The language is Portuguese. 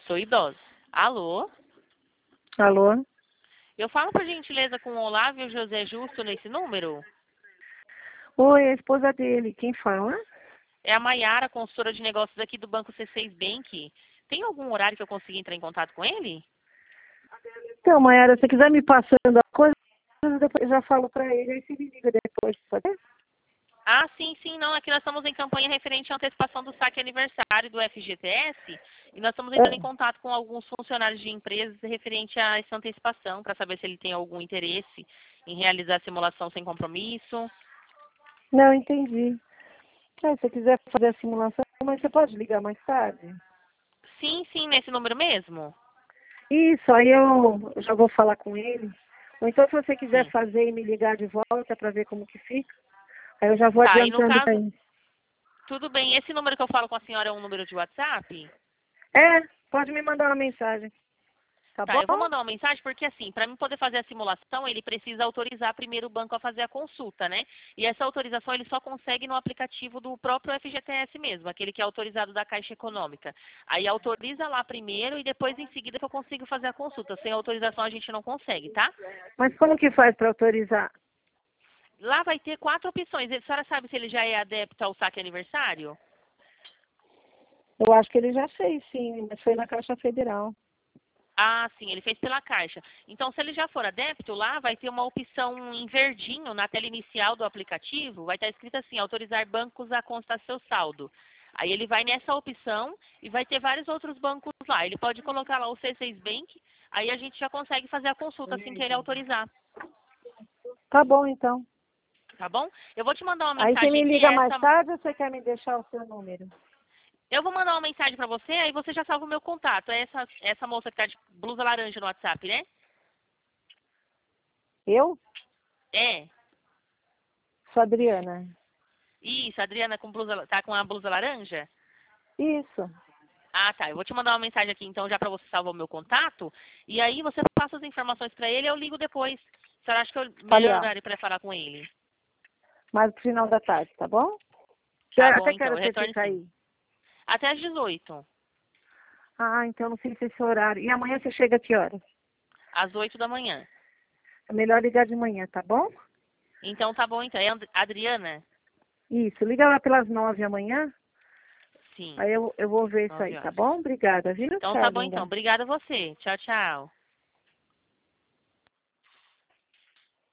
Sou idosa. Alô? Alô? Eu falo por gentileza com o Olávio José Justo nesse número? Oi, é a esposa dele. Quem fala? É a Maiara, consultora de negócios aqui do Banco C6 Bank. Tem algum horário que eu consiga entrar em contato com ele? Então, Mayara, se você quiser me passando a coisa, depois eu já falo pra ele, aí você me liga depois, pode ser? Ah, sim, sim, não. Aqui nós estamos em campanha referente à antecipação do saque aniversário do FGTS e nós estamos entrando em contato com alguns funcionários de empresas referente a essa antecipação para saber se ele tem algum interesse em realizar a simulação sem compromisso. Não, entendi. Se você quiser fazer a simulação, mas você pode ligar mais tarde? Sim, sim, nesse número mesmo? Isso, aí eu já vou falar com ele. Ou então, se você quiser Sim. fazer e me ligar de volta para ver como que fica, aí eu já vou Tá, e no adiantando caso, aí. tudo bem. Esse número que eu falo com a senhora é um número de WhatsApp? É, pode me mandar uma mensagem, tá Tá, bom? eu vou mandar uma mensagem porque assim, para mim poder fazer a simulação, ele precisa autorizar primeiro o banco a fazer a consulta, né? E essa autorização ele só consegue no aplicativo do próprio FGTS mesmo, aquele que é autorizado da Caixa Econômica. Aí autoriza lá primeiro e depois em seguida que eu consigo fazer a consulta. Sem autorização a gente não consegue, tá? Mas como que faz para autorizar? Lá vai ter 4 opções. A senhora sabe se ele já é adepto ao saque aniversário? Eu acho que ele já fez, sim, mas foi na Caixa Federal. Ah, sim, ele fez pela Caixa. Então, se ele já for adepto, lá vai ter uma opção em verdinho na tela inicial do aplicativo, vai estar escrito assim, autorizar bancos a constar seu saldo. Aí ele vai nessa opção e vai ter vários outros bancos lá. Ele pode colocar lá o C6 Bank, aí a gente já consegue fazer a consulta assim que ele autorizar, Tá bom, então. tá bom? Eu vou te mandar uma Aí você mensagem me aqui, liga mais tarde ou você quer me deixar o seu número? eu vou mandar uma mensagem para você, aí você já salva o meu contato. É essa moça que tá de blusa laranja no WhatsApp, né? Eu? É. Sou Adriana. Isso, a Adriana com blusa, tá com a blusa laranja? Isso. Ah, tá. Eu vou te mandar uma mensagem aqui então já para você salvar o meu contato. E aí você passa as informações para ele e eu ligo depois. A senhora acha que é o Tá melhor legal. horário para falar com ele? Mais pro final da tarde, tá bom? Tá bom, Até que então. hora Eu você retorno fica sim. aí? Até às 18. Ah, então não fica esse horário. E amanhã você chega a que horas? Às 8 da manhã. É melhor ligar de manhã, tá bom? Então tá bom, então. É Adriana? Isso. Liga lá pelas 9 amanhã. Sim. Aí eu vou ver isso aí, 9 tá horas. bom? Obrigada, viu? Então Tchau, tá bom, então. linda. Obrigada a você. Tchau, tchau.